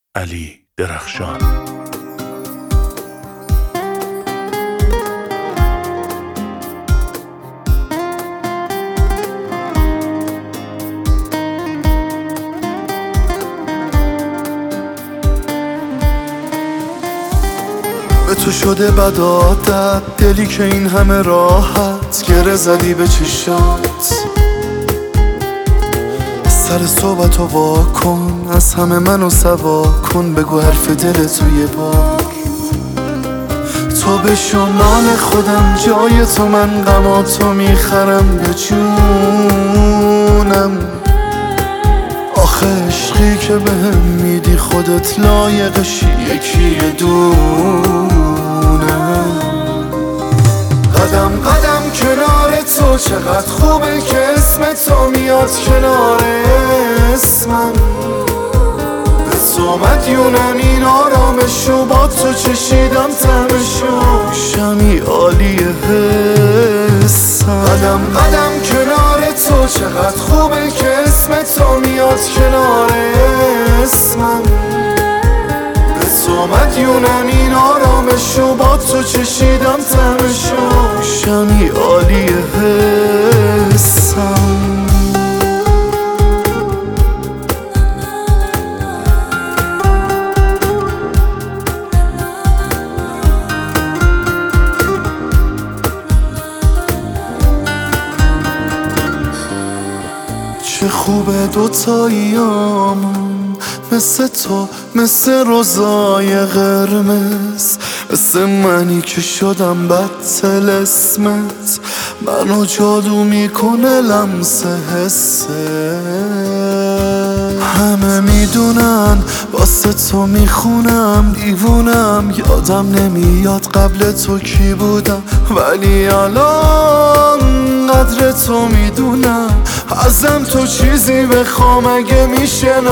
علی درخشان. به تو شده بد عادت، دلی که این همه راحت گره زدی به چشات. سر صحبتو وا کن، از همه منو سوا کن، بگو حرف دلتو یه بار. تو به شمال خودم، جای تو من غماتو میخرم به جونم. آخه عشقی که بهم میدی خودت لایقشی یکی دونم. قدم قدم کنار تو چقدر خوبه که اسم تو میاد کنار اسمم. به تو مدیونم این آرامشو، با تو چشیدم طعمشو، شمی عالیه حسم. قدم قدم کنار تو چقدر خوبه که اسم تو میاد کنار اسمم. به تو مدیونم این آرامشو، با تو چشیدم طعمشو، شمی عالیه حسم. چه خوبه دوتاییامون، مثل تو، مثل روزای قرمز، مثل منی که شدم بد طلسمت. منو جادو میکنه لمس حسه. همه میدونن واسه تو میخونم، دیوونم، یادم نمیاد قبل تو کی بودم، ولی الان قدر تو میدونم. ازم تو چیزی بخوام اگه میشه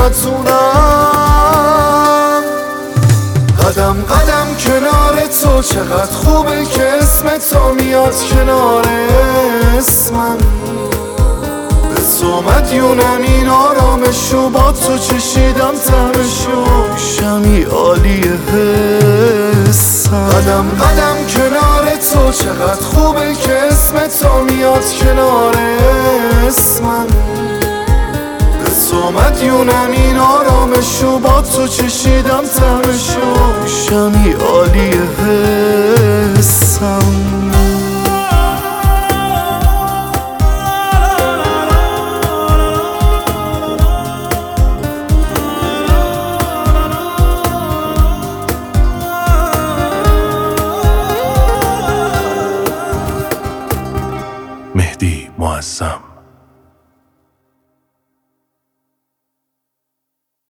نتونم. قدم قدم کنار تو چقدر خوبه که اسم تو میاد کنار اسمم. به تو مدیونم این آرامشو، با تو چشیدم طعمشو، شمی عالیه حسم. قدم قدم کنار تو چقدر خوبه که اسم تو میاد کنار اسمم. به تو مدیونم این آرامشو، با تو چشیدم طعمشو، شمی عالیه حسم. مهدی معظم.